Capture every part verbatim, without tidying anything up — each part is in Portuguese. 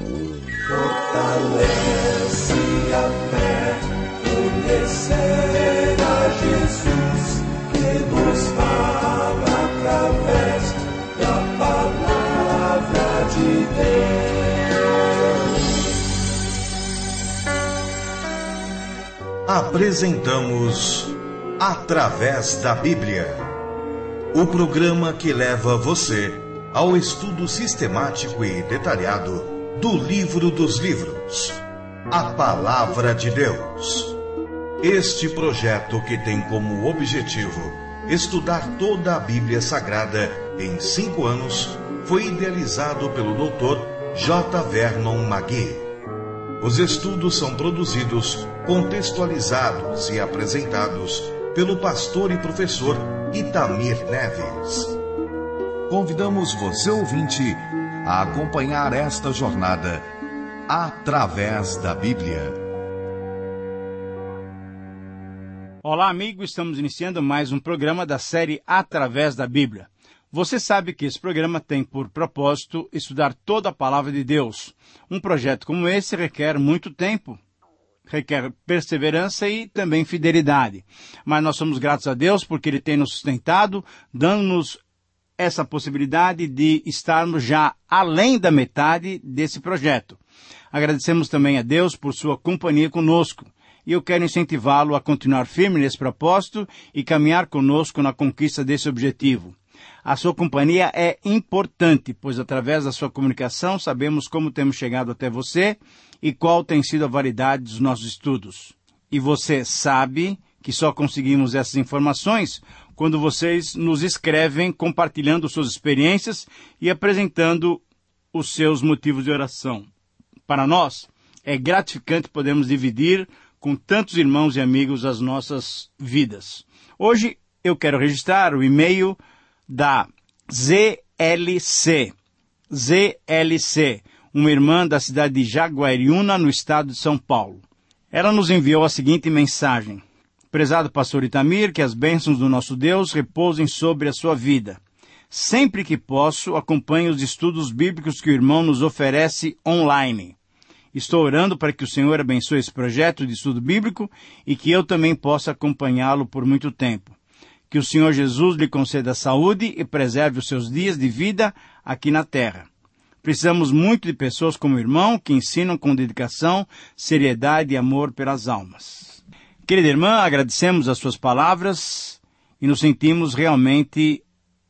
Fortalece a fé, conhecer a Jesus, que nos fala através da palavra de Deus. Apresentamos Através da Bíblia, o programa que leva você ao estudo sistemático e detalhado do livro dos livros, a Palavra de Deus. Este projeto, que tem como objetivo estudar toda a Bíblia Sagrada em cinco anos, foi idealizado pelo doutor J. Vernon McGee. Os estudos são produzidos, contextualizados e apresentados pelo pastor e professor Itamir Neves. Convidamos você, ouvinte, a acompanhar esta jornada através da Bíblia. Olá, amigo, estamos iniciando mais um programa da série Através da Bíblia. Você sabe que esse programa tem por propósito estudar toda a Palavra de Deus. Um projeto como esse requer muito tempo, requer perseverança e também fidelidade. Mas nós somos gratos a Deus porque Ele tem nos sustentado, dando-nos essa possibilidade de estarmos já além da metade desse projeto. Agradecemos também a Deus por sua companhia conosco, e eu quero incentivá-lo a continuar firme nesse propósito e caminhar conosco na conquista desse objetivo. A sua companhia é importante, pois através da sua comunicação sabemos como temos chegado até você e qual tem sido a validade dos nossos estudos. E você sabe que só conseguimos essas informações quando vocês nos escrevem compartilhando suas experiências e apresentando os seus motivos de oração. Para nós, é gratificante podermos dividir com tantos irmãos e amigos as nossas vidas. Hoje eu quero registrar o e-mail da Z L C. Z L C, uma irmã da cidade de Jaguariúna, no estado de São Paulo. Ela nos enviou a seguinte mensagem: Prezado pastor Itamir, que as bênçãos do nosso Deus repousem sobre a sua vida. Sempre que posso, acompanho os estudos bíblicos que o irmão nos oferece online. Estou orando para que o Senhor abençoe esse projeto de estudo bíblico e que eu também possa acompanhá-lo por muito tempo. Que o Senhor Jesus lhe conceda saúde e preserve os seus dias de vida aqui na terra. Precisamos muito de pessoas como o irmão, que ensinam com dedicação, seriedade e amor pelas almas. Querida irmã, agradecemos as suas palavras e nos sentimos realmente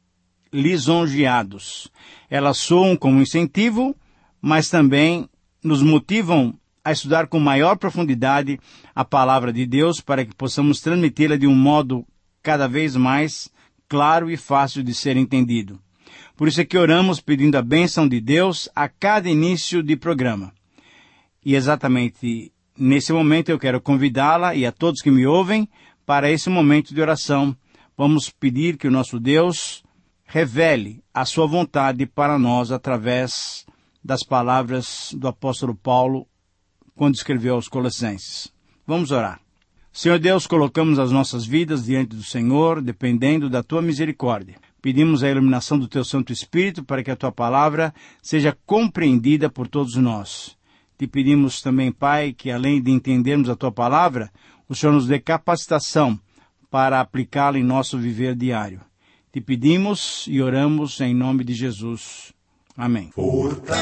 lisonjeados. Elas soam como incentivo, mas também nos motivam a estudar com maior profundidade a palavra de Deus para que possamos transmiti-la de um modo cada vez mais claro e fácil de ser entendido. Por isso é que oramos pedindo a bênção de Deus a cada início de programa. E exatamente nesse momento eu quero convidá-la e a todos que me ouvem para esse momento de oração. Vamos pedir que o nosso Deus revele a sua vontade para nós através das palavras do apóstolo Paulo quando escreveu aos Colossenses. Vamos orar. Senhor Deus, colocamos as nossas vidas diante do Senhor, dependendo da Tua misericórdia. Pedimos a iluminação do Teu Santo Espírito para que a Tua palavra seja compreendida por todos nós. Te pedimos também, Pai, que além de entendermos a Tua palavra, o Senhor nos dê capacitação para aplicá-la em nosso viver diário. Te pedimos e oramos em nome de Jesus. Amém. Fortalece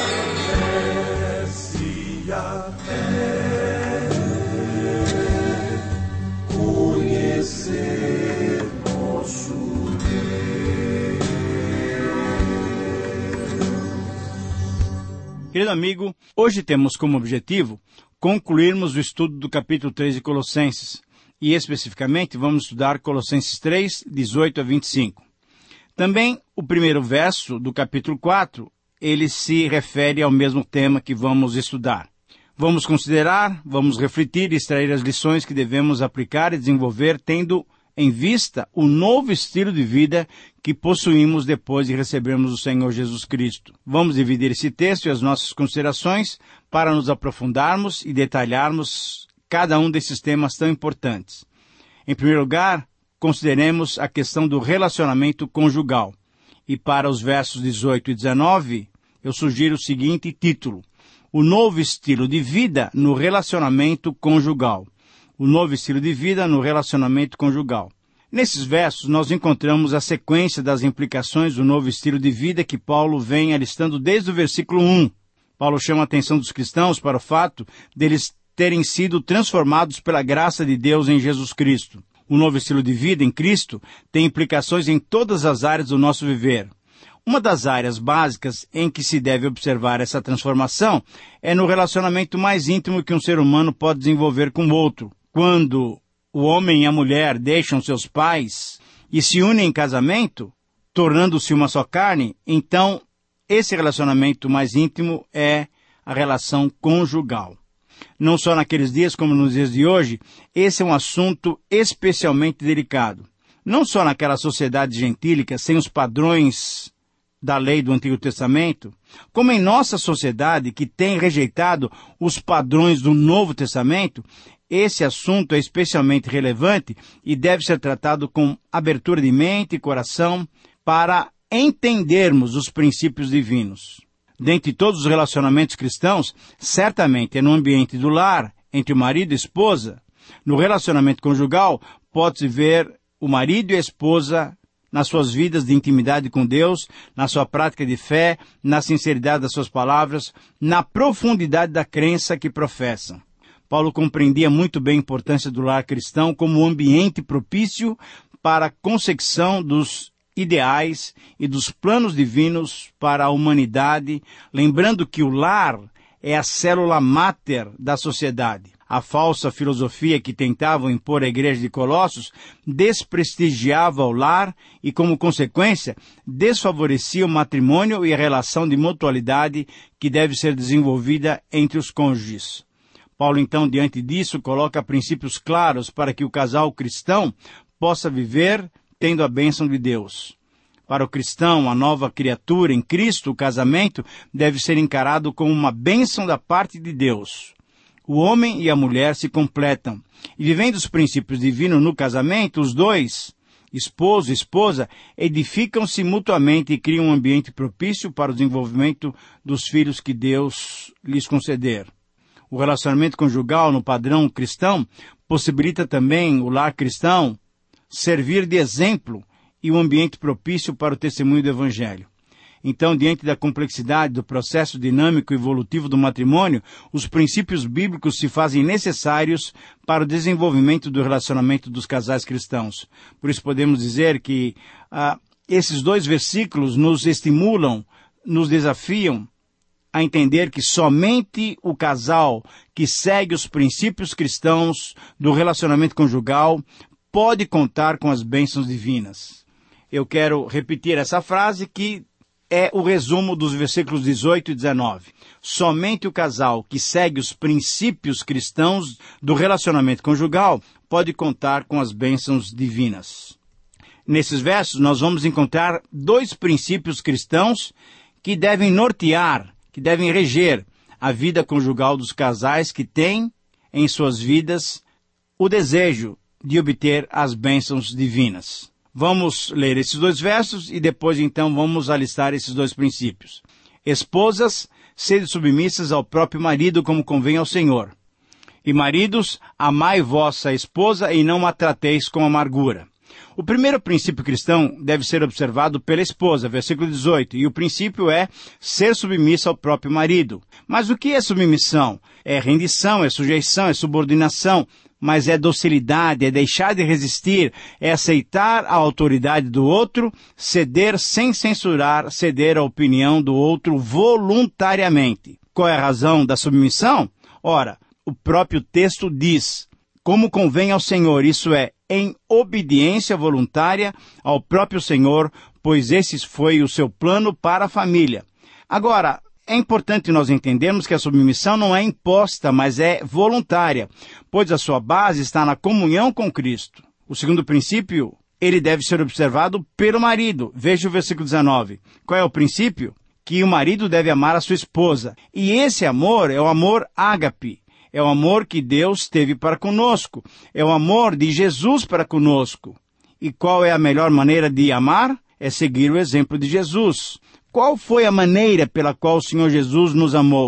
a fé, conhecer nosso Deus. Querido amigo, hoje temos como objetivo concluirmos o estudo do capítulo três de Colossenses, e especificamente vamos estudar Colossenses três, dezoito a vinte e cinco. Também o primeiro verso do capítulo quatro, ele se refere ao mesmo tema que vamos estudar. Vamos considerar, vamos refletir e extrair as lições que devemos aplicar e desenvolver, tendo em vista o novo estilo de vida que possuímos depois de recebermos o Senhor Jesus Cristo. Vamos dividir esse texto e as nossas considerações para nos aprofundarmos e detalharmos cada um desses temas tão importantes. Em primeiro lugar, consideremos a questão do relacionamento conjugal. E para os versos dezoito e dezenove, eu sugiro o seguinte título: o novo estilo de vida no relacionamento conjugal. O novo estilo de vida no relacionamento conjugal. Nesses versos, nós encontramos a sequência das implicações do novo estilo de vida que Paulo vem alistando desde o versículo um. Paulo chama a atenção dos cristãos para o fato deles terem sido transformados pela graça de Deus em Jesus Cristo. O novo estilo de vida em Cristo tem implicações em todas as áreas do nosso viver. Uma das áreas básicas em que se deve observar essa transformação é no relacionamento mais íntimo que um ser humano pode desenvolver com o outro. Quando o homem e a mulher deixam seus pais e se unem em casamento, tornando-se uma só carne, então esse relacionamento mais íntimo é a relação conjugal. Não só naqueles dias como nos dias de hoje, esse é um assunto especialmente delicado. Não só naquela sociedade gentílica, sem os padrões da lei do Antigo Testamento, como em nossa sociedade que tem rejeitado os padrões do Novo Testamento, esse assunto é especialmente relevante e deve ser tratado com abertura de mente e coração para entendermos os princípios divinos. Dentre todos os relacionamentos cristãos, certamente é no ambiente do lar, entre o marido e a esposa. No relacionamento conjugal, pode-se ver o marido e a esposa nas suas vidas de intimidade com Deus, na sua prática de fé, na sinceridade das suas palavras, na profundidade da crença que professam. Paulo compreendia muito bem a importância do lar cristão como um ambiente propício para a consecução dos ideais e dos planos divinos para a humanidade, lembrando que o lar é a célula máter da sociedade. A falsa filosofia que tentavam impor à igreja de Colossos desprestigiava o lar e, como consequência, desfavorecia o matrimônio e a relação de mutualidade que deve ser desenvolvida entre os cônjuges. Paulo, então, diante disso, coloca princípios claros para que o casal cristão possa viver tendo a bênção de Deus. Para o cristão, a nova criatura em Cristo, o casamento, deve ser encarado como uma bênção da parte de Deus. O homem e a mulher se completam. E vivendo os princípios divinos no casamento, os dois, esposo e esposa, edificam-se mutuamente e criam um ambiente propício para o desenvolvimento dos filhos que Deus lhes conceder. O relacionamento conjugal no padrão cristão possibilita também o lar cristão servir de exemplo e um ambiente propício para o testemunho do Evangelho. Então, diante da complexidade do processo dinâmico e evolutivo do matrimônio, os princípios bíblicos se fazem necessários para o desenvolvimento do relacionamento dos casais cristãos. Por isso podemos dizer que ah, esses dois versículos nos estimulam, nos desafiam a entender que somente o casal que segue os princípios cristãos do relacionamento conjugal pode contar com as bênçãos divinas. Eu quero repetir essa frase que é o resumo dos versículos dezoito e dezenove. Somente o casal que segue os princípios cristãos do relacionamento conjugal pode contar com as bênçãos divinas. Nesses versos nós vamos encontrar dois princípios cristãos que devem nortear, que devem reger a vida conjugal dos casais que têm em suas vidas o desejo de obter as bênçãos divinas. Vamos ler esses dois versos e depois então vamos alistar esses dois princípios. Esposas, sede submissas ao próprio marido como convém ao Senhor. E maridos, amai vossa esposa e não a trateis com amargura. O primeiro princípio cristão deve ser observado pela esposa, versículo dezoito, e o princípio é ser submissa ao próprio marido. Mas o que é submissão? É rendição, é sujeição, é subordinação, mas é docilidade, é deixar de resistir, é aceitar a autoridade do outro, ceder sem censurar, ceder à opinião do outro voluntariamente. Qual é a razão da submissão? Ora, o próprio texto diz, como convém ao Senhor, isso é, em obediência voluntária ao próprio Senhor, pois esse foi o seu plano para a família. Agora, é importante nós entendermos que a submissão não é imposta, mas é voluntária, pois a sua base está na comunhão com Cristo. O segundo princípio, ele deve ser observado pelo marido. Veja o versículo dezenove. Qual é o princípio? Que o marido deve amar a sua esposa. E esse amor é o amor ágape. É o amor que Deus teve para conosco. É o amor de Jesus para conosco. E qual é a melhor maneira de amar? É seguir o exemplo de Jesus. Qual foi a maneira pela qual o Senhor Jesus nos amou?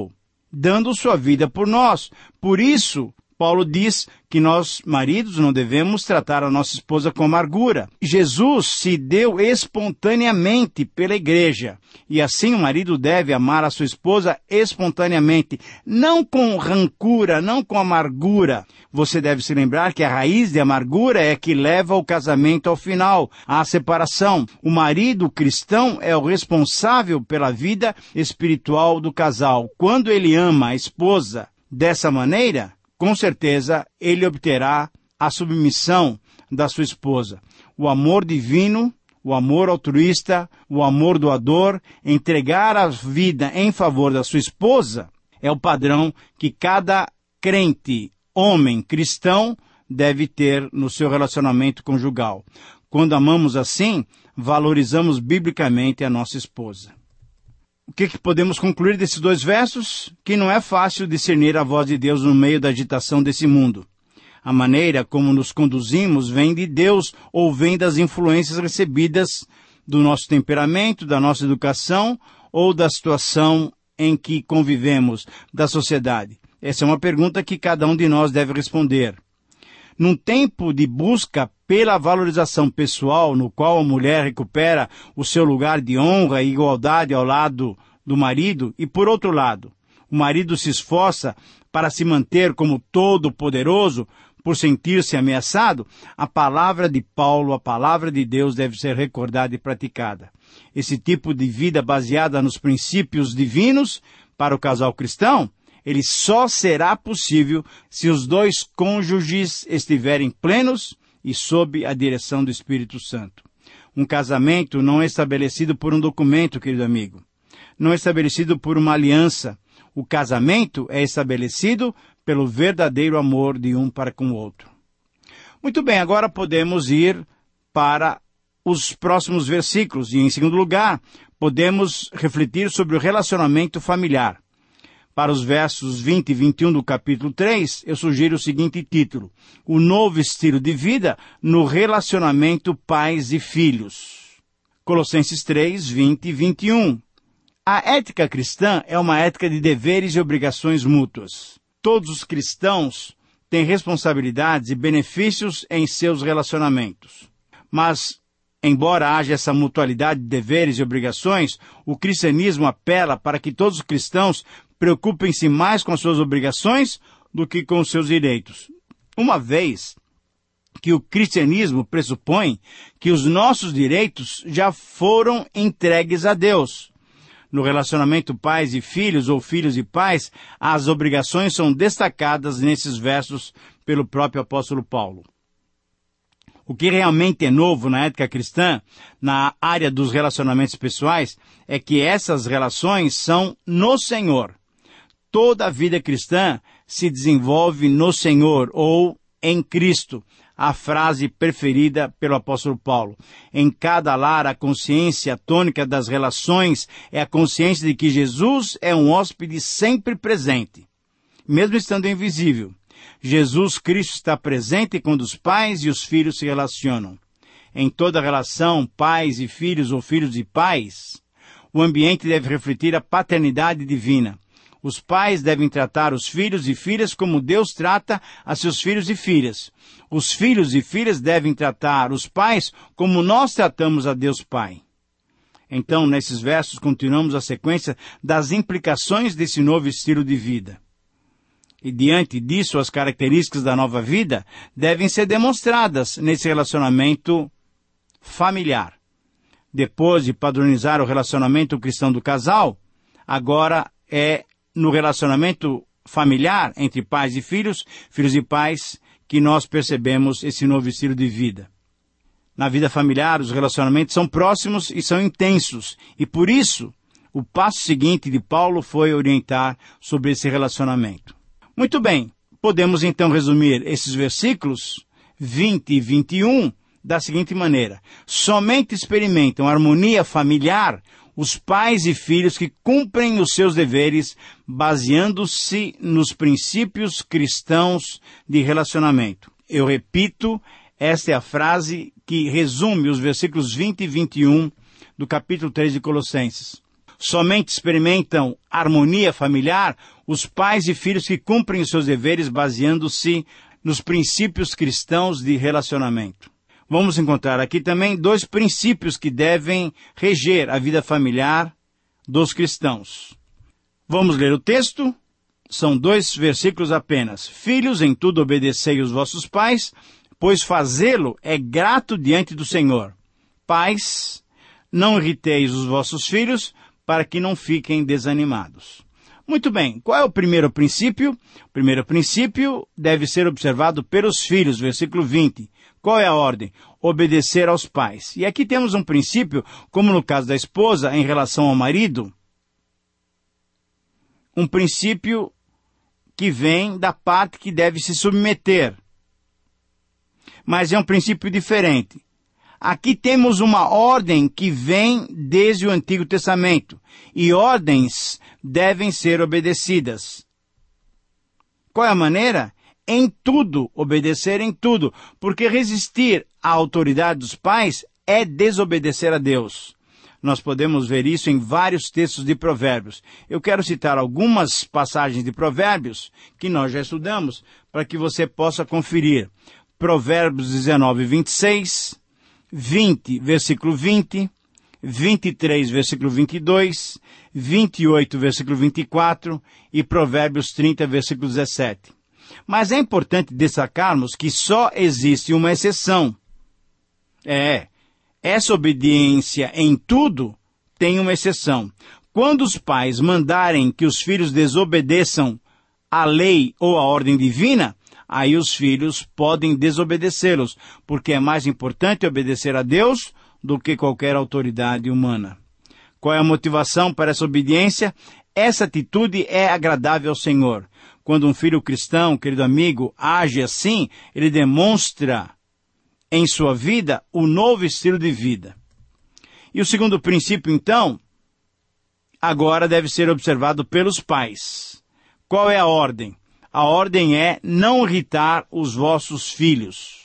dando sua vida por nós. Por isso, Paulo diz que nós, maridos, não devemos tratar a nossa esposa com amargura. Jesus se deu espontaneamente pela igreja, e assim o marido deve amar a sua esposa espontaneamente, não com rancura, não com amargura. Você deve se lembrar que a raiz de amargura é que leva o casamento ao final, à separação. O marido cristão é o responsável pela vida espiritual do casal. Quando ele ama a esposa dessa maneira, com certeza, ele obterá a submissão da sua esposa. O amor divino, o amor altruísta, o amor doador, entregar a vida em favor da sua esposa, é o padrão que cada crente, homem, cristão, deve ter no seu relacionamento conjugal. Quando amamos assim, valorizamos biblicamente a nossa esposa. O que, que podemos concluir desses dois versos? Que não é fácil discernir a voz de Deus no meio da agitação desse mundo. A maneira como nos conduzimos vem de Deus ou vem das influências recebidas do nosso temperamento, da nossa educação ou da situação em que convivemos, da sociedade? Essa é uma pergunta que cada um de nós deve responder. Num tempo de busca pela valorização pessoal, no qual a mulher recupera o seu lugar de honra e igualdade ao lado do marido, e por outro lado, o marido se esforça para se manter como todo-poderoso por sentir-se ameaçado, a palavra de Paulo, a palavra de Deus deve ser recordada e praticada. Esse tipo de vida baseada nos princípios divinos para o casal cristão, ele só será possível se os dois cônjuges estiverem plenos e sob a direção do Espírito Santo. Um casamento não é estabelecido por um documento, querido amigo. Não é estabelecido por uma aliança. O casamento é estabelecido pelo verdadeiro amor de um para com o outro. Muito bem, agora podemos ir para os próximos versículos. E, em segundo lugar, podemos refletir sobre o relacionamento familiar. Para os versos vinte e vinte e um do capítulo três, eu sugiro o seguinte título: O novo estilo de vida no relacionamento pais e filhos. Colossenses três, vinte e vinte e um. A ética cristã é uma ética de deveres e obrigações mútuas. Todos os cristãos têm responsabilidades e benefícios em seus relacionamentos. Mas, embora haja essa mutualidade de deveres e obrigações, o cristianismo apela para que todos os cristãos preocupem-se mais com as suas obrigações do que com os seus direitos. Uma vez que o cristianismo pressupõe que os nossos direitos já foram entregues a Deus. No relacionamento pais e filhos ou filhos e pais, as obrigações são destacadas nesses versos pelo próprio apóstolo Paulo. O que realmente é novo na ética cristã, na área dos relacionamentos pessoais, é que essas relações são no Senhor. Toda a vida cristã se desenvolve no Senhor ou em Cristo, a frase preferida pelo apóstolo Paulo. Em cada lar, a consciência tônica das relações é a consciência de que Jesus é um hóspede sempre presente, mesmo estando invisível. Jesus Cristo está presente quando os pais e os filhos se relacionam. Em toda relação, pais e filhos ou filhos e pais, o ambiente deve refletir a paternidade divina. Os pais devem tratar os filhos e filhas como Deus trata a seus filhos e filhas. Os filhos e filhas devem tratar os pais como nós tratamos a Deus Pai. Então, nesses versos, continuamos a sequência das implicações desse novo estilo de vida. E diante disso, as características da nova vida devem ser demonstradas nesse relacionamento familiar. Depois de padronizar o relacionamento cristão do casal, agora é no relacionamento familiar entre pais e filhos, filhos e pais, que nós percebemos esse novo estilo de vida. Na vida familiar, os relacionamentos são próximos e são intensos, e por isso, o passo seguinte de Paulo foi orientar sobre esse relacionamento. Muito bem, podemos então resumir esses versículos vinte e vinte e um da seguinte maneira: somente experimentam harmonia familiar os pais e filhos que cumprem os seus deveres baseando-se nos princípios cristãos de relacionamento. Eu repito, esta é a frase que resume os versículos vinte e vinte e um do capítulo três de Colossenses. somente experimentam harmonia familiar os pais e filhos que cumprem os seus deveres baseando-se nos princípios cristãos de relacionamento. Vamos encontrar aqui também dois princípios que devem reger a vida familiar dos cristãos. Vamos ler o texto. São dois versículos apenas. Filhos, em tudo obedecei os vossos pais, pois fazê-lo é grato diante do Senhor. Pais, não irriteis os vossos filhos, para que não fiquem desanimados. Muito bem, qual é o primeiro princípio? O primeiro princípio deve ser observado pelos filhos, versículo vinte. Qual é a ordem? Obedecer aos pais. E aqui temos um princípio, como no caso da esposa, em relação ao marido, um princípio que vem da parte que deve se submeter. Mas é um princípio diferente. Aqui temos uma ordem que vem desde o Antigo Testamento. E ordens devem ser obedecidas. Qual é a maneira? Em tudo, obedecer em tudo. Porque resistir à autoridade dos pais é desobedecer a Deus. Nós podemos ver isso em vários textos de Provérbios. Eu quero citar algumas passagens de Provérbios que nós já estudamos, para que você possa conferir. Provérbios dezenove, vinte e seis, vinte, versículo vinte, vinte e três, versículo vinte e dois, vinte e oito, versículo vinte e quatro e Provérbios trinta, versículo dezessete. Mas é importante destacarmos que só existe uma exceção. É, essa obediência em tudo tem uma exceção. Quando os pais mandarem que os filhos desobedeçam à lei ou à ordem divina, aí os filhos podem desobedecê-los, porque é mais importante obedecer a Deus do que qualquer autoridade humana. Qual é a motivação para essa obediência? Essa atitude é agradável ao Senhor. Quando um filho cristão, querido amigo, age assim, ele demonstra em sua vida o novo estilo de vida. E o segundo princípio, então, agora deve ser observado pelos pais. Qual é a ordem? A ordem é não irritar os vossos filhos.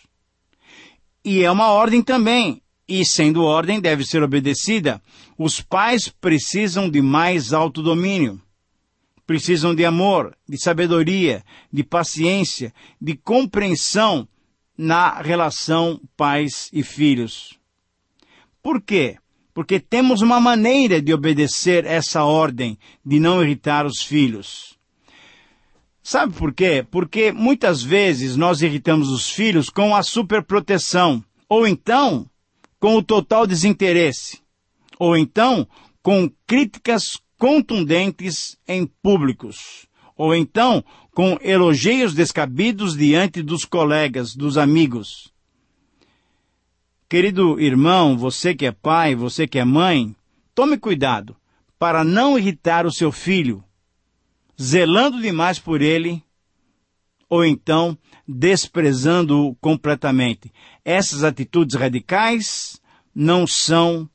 E é uma ordem também. E sendo ordem, deve ser obedecida. Os pais precisam de mais autodomínio. Precisam de amor, de sabedoria, de paciência, de compreensão na relação pais e filhos. Por quê? Porque temos uma maneira de obedecer essa ordem, de não irritar os filhos. Sabe por quê? Porque muitas vezes nós irritamos os filhos com a superproteção, ou então com o total desinteresse, ou então com críticas contundentes em públicos, ou então com elogios descabidos diante dos colegas, dos amigos. Querido irmão, você que é pai, você que é mãe, tome cuidado para não irritar o seu filho, zelando demais por ele, ou então desprezando-o completamente. Essas atitudes radicais não são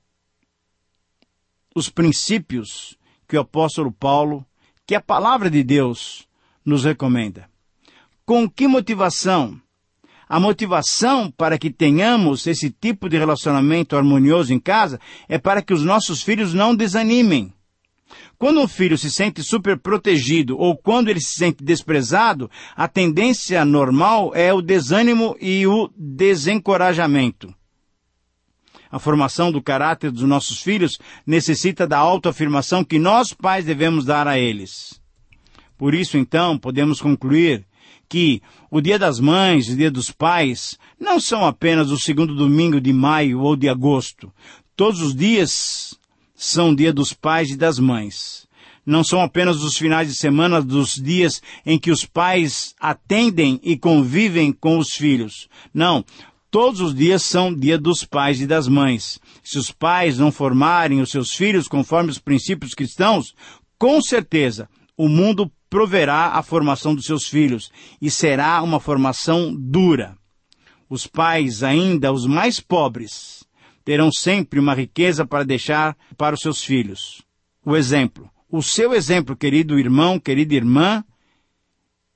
os princípios que o apóstolo Paulo, que a palavra de Deus nos recomenda. Com que motivação? A motivação para que tenhamos esse tipo de relacionamento harmonioso em casa é para que os nossos filhos não desanimem. Quando um filho se sente superprotegido ou quando ele se sente desprezado, a tendência normal é o desânimo e o desencorajamento. A formação do caráter dos nossos filhos necessita da autoafirmação que nós, pais, devemos dar a eles. Por isso, então, podemos concluir que o Dia das Mães e o Dia dos Pais não são apenas o segundo domingo de maio ou de agosto. Todos os dias são Dia dos Pais e das Mães. Não são apenas os finais de semana dos dias em que os pais atendem e convivem com os filhos. Não. Todos os dias são dia dos pais e das mães. Se os pais não formarem os seus filhos conforme os princípios cristãos, com certeza o mundo proverá a formação dos seus filhos e será uma formação dura. Os pais, ainda os mais pobres, terão sempre uma riqueza para deixar para os seus filhos. O exemplo. O seu exemplo, querido irmão, querida irmã,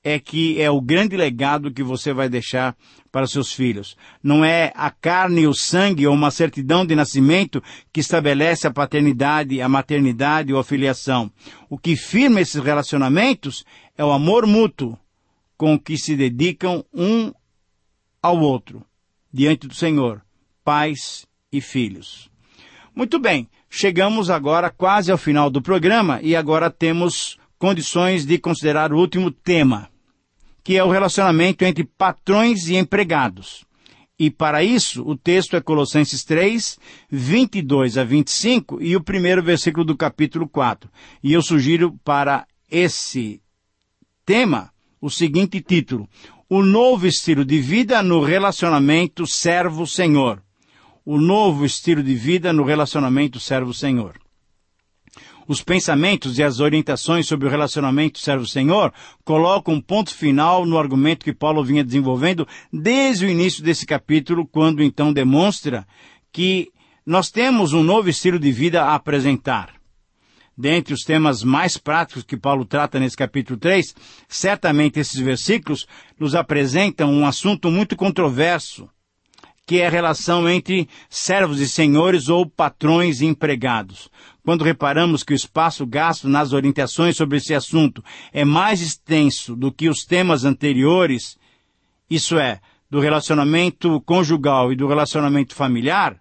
é que é o grande legado que você vai deixar para seus filhos. Não é a carne e o sangue ou uma certidão de nascimento que estabelece a paternidade, a maternidade ou a filiação. O que firma esses relacionamentos é o amor mútuo com que se dedicam um ao outro, diante do Senhor, pais e filhos. Muito bem, chegamos agora quase ao final do programa e agora temos condições de considerar o último tema, que é o relacionamento entre patrões e empregados. E para isso, o texto é Colossenses três, vinte e dois a vinte e cinco e o primeiro versículo do capítulo quatro. E eu sugiro para esse tema o seguinte título: O novo estilo de vida no relacionamento servo-senhor. O novo estilo de vida no relacionamento servo-senhor. Os pensamentos e as orientações sobre o relacionamento servo-senhor colocam um ponto final no argumento que Paulo vinha desenvolvendo desde o início desse capítulo, quando então demonstra que nós temos um novo estilo de vida a apresentar. Dentre os temas mais práticos que Paulo trata nesse capítulo três, certamente esses versículos nos apresentam um assunto muito controverso, que é a relação entre servos e senhores ou patrões e empregados. Quando reparamos que o espaço gasto nas orientações sobre esse assunto é mais extenso do que os temas anteriores, isso é, do relacionamento conjugal e do relacionamento familiar,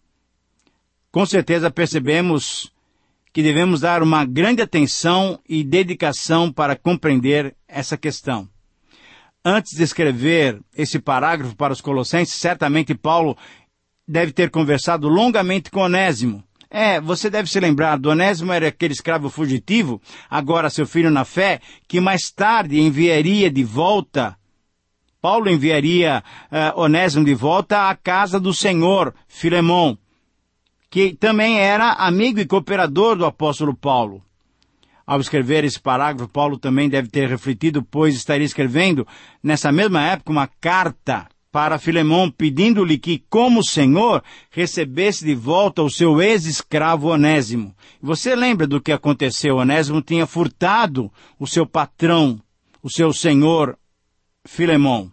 com certeza percebemos que devemos dar uma grande atenção e dedicação para compreender essa questão. Antes de escrever esse parágrafo para os Colossenses, certamente Paulo deve ter conversado longamente com Onésimo. É, você deve se lembrar, do Onésimo era aquele escravo fugitivo, agora seu filho na fé, que mais tarde enviaria de volta, Paulo enviaria uh, Onésimo de volta à casa do Senhor, Filemão, que também era amigo e cooperador do apóstolo Paulo. Ao escrever esse parágrafo, Paulo também deve ter refletido, pois estaria escrevendo, nessa mesma época, uma carta para Filemão, pedindo-lhe que, como Senhor, recebesse de volta o seu ex-escravo Onésimo. Você lembra do que aconteceu? Onésimo tinha furtado o seu patrão, o seu senhor Filemão.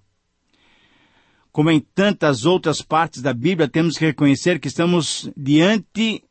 Como em tantas outras partes da Bíblia, temos que reconhecer que estamos diante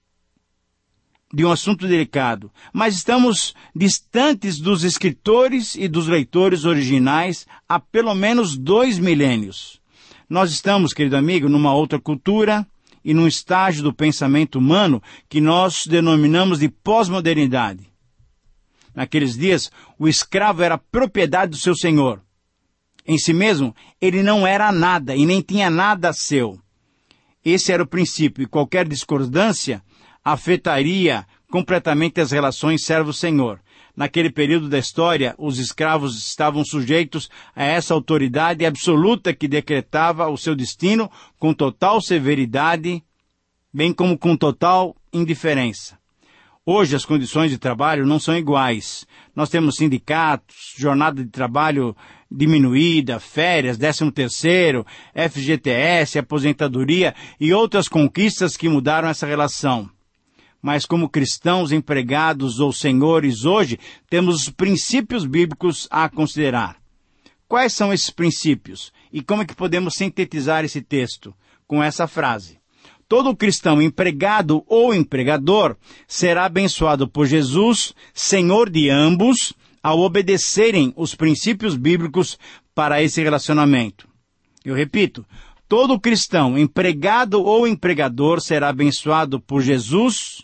de um assunto delicado, mas estamos distantes dos escritores e dos leitores originais há pelo menos dois milênios. Nós estamos, querido amigo, numa outra cultura e num estágio do pensamento humano que nós denominamos de pós-modernidade. Naqueles dias, o escravo era propriedade do seu senhor. Em si mesmo, ele não era nada e nem tinha nada seu. Esse era o princípio, e qualquer discordância afetaria completamente as relações servo-senhor. Naquele período da história, os escravos estavam sujeitos a essa autoridade absoluta que decretava o seu destino com total severidade, bem como com total indiferença. Hoje as condições de trabalho não são iguais. Nós temos sindicatos, jornada de trabalho diminuída, férias, décimo terceiro, F G T S, aposentadoria e outras conquistas que mudaram essa relação. Mas como cristãos, empregados ou senhores hoje, temos os princípios bíblicos a considerar. Quais são esses princípios? E como é que podemos sintetizar esse texto? Com essa frase: todo cristão, empregado ou empregador, será abençoado por Jesus, Senhor de ambos, ao obedecerem os princípios bíblicos para esse relacionamento. Eu repito, todo cristão, empregado ou empregador, será abençoado por Jesus,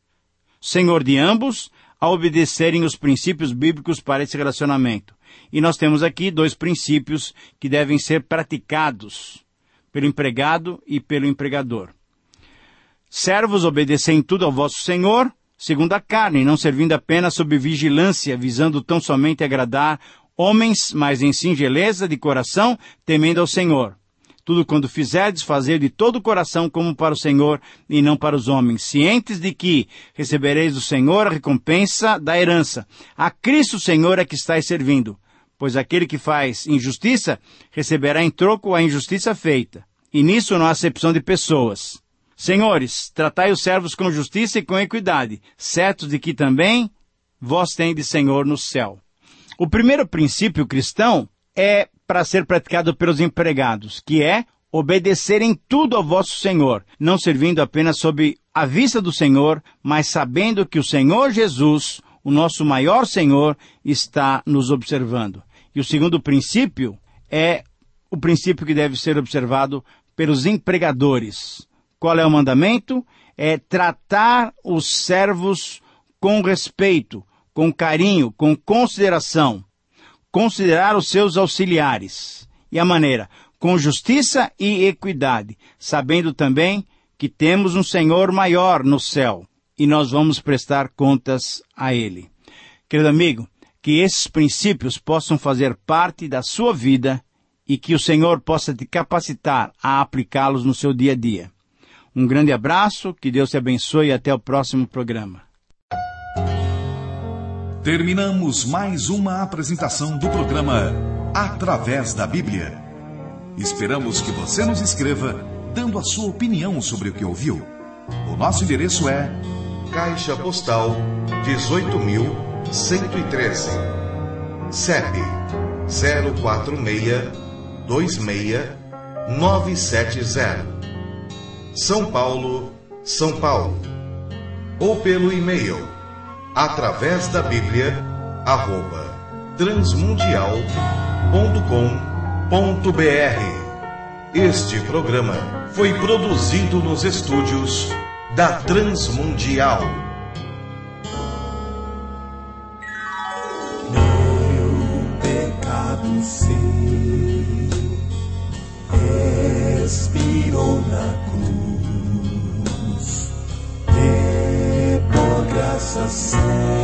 Senhor de ambos, ao obedecerem os princípios bíblicos para esse relacionamento. E nós temos aqui dois princípios que devem ser praticados pelo empregado e pelo empregador. Servos, obedecem tudo ao vosso Senhor, segundo a carne, não servindo apenas sob vigilância, visando tão somente agradar homens, mas em singeleza de coração, temendo ao Senhor. Tudo quando fizerdes, fazer de todo o coração como para o Senhor e não para os homens, cientes de que recebereis do Senhor a recompensa da herança. A Cristo Senhor é que estáis servindo, pois aquele que faz injustiça receberá em troco a injustiça feita. E nisso não há acepção de pessoas. Senhores, tratai os servos com justiça e com equidade, certos de que também vós tendes Senhor no céu. O primeiro princípio cristão é para ser praticado pelos empregados, que é obedecerem tudo ao vosso Senhor, não servindo apenas sob a vista do Senhor, mas sabendo que o Senhor Jesus, o nosso maior Senhor, está nos observando. E o segundo princípio é o princípio que deve ser observado pelos empregadores. Qual é o mandamento? É tratar os servos com respeito, com carinho, com consideração. Considerar os seus auxiliares. E a maneira? Com justiça e equidade, sabendo também que temos um Senhor maior no céu e nós vamos prestar contas a Ele. Querido amigo, que esses princípios possam fazer parte da sua vida e que o Senhor possa te capacitar a aplicá-los no seu dia a dia. Um grande abraço, que Deus te abençoe e até o próximo programa. Terminamos mais uma apresentação do programa Através da Bíblia. Esperamos que você nos escreva, dando a sua opinião sobre o que ouviu. O nosso endereço é Caixa Postal dezoito mil cento e treze, C E P zero quatro seis dois seis nove sete zero, São Paulo, São Paulo. Ou pelo e-mail através da Bíblia arroba transmundial ponto com ponto br. Este programa foi produzido nos estúdios da Transmundial. Meu pecado sei, expirou na cruz, e por graça sei.